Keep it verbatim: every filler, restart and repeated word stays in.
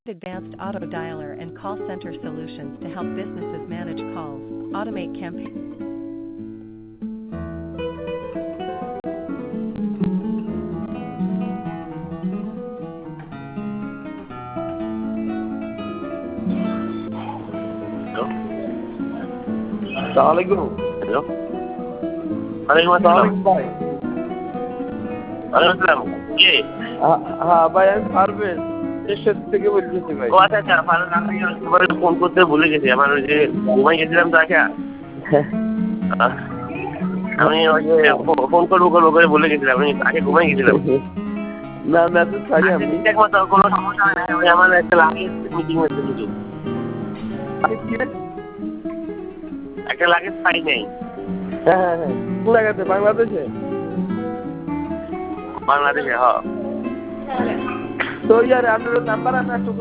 advanced auto dialer and call center solutions to help businesses manage calls, automate campaigns. Assalamualaikum. Hello. Waalaikumsalam. ভাই Waalaikumsalam. কে? হ্যাঁ ভাই আমি পারবেন এরশাদ থেকে বলতেছি ভাই। ও আচ্ছা আচ্ছা ভালো আমি তোমার ফোন করতে ভুলে গেছি আমার ওই যে ঘুমাই গেছিলাম তো আচ্ছা আমি ওই যে ফোন করবো করবো করে ভুলে গেছিলাম আমি আগে ঘুমাই গেছিলাম। না মেসেজ পাই আমি ঠিক মতো কোনো সমস্যা হয় না ওই আমার একটা লাগেজ মিটিং হচ্ছে কিছু একটা লাগেজ পাই নাই। হ্যাঁ হ্যাঁ হ্যাঁ কোন জায়গাতে বাংলাদেশে? বাংলাদেশে হ্যাঁ তো ইয়ার আপনার নাম্বার আমি